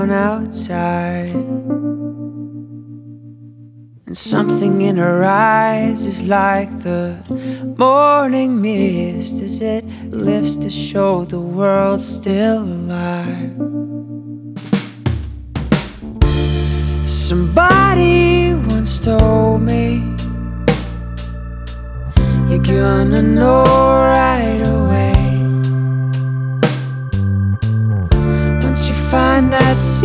outside, and something in her eyes is like the morning mist as it lifts to show the world's still alive. Somebody once told me, you're gonna know right away once you find that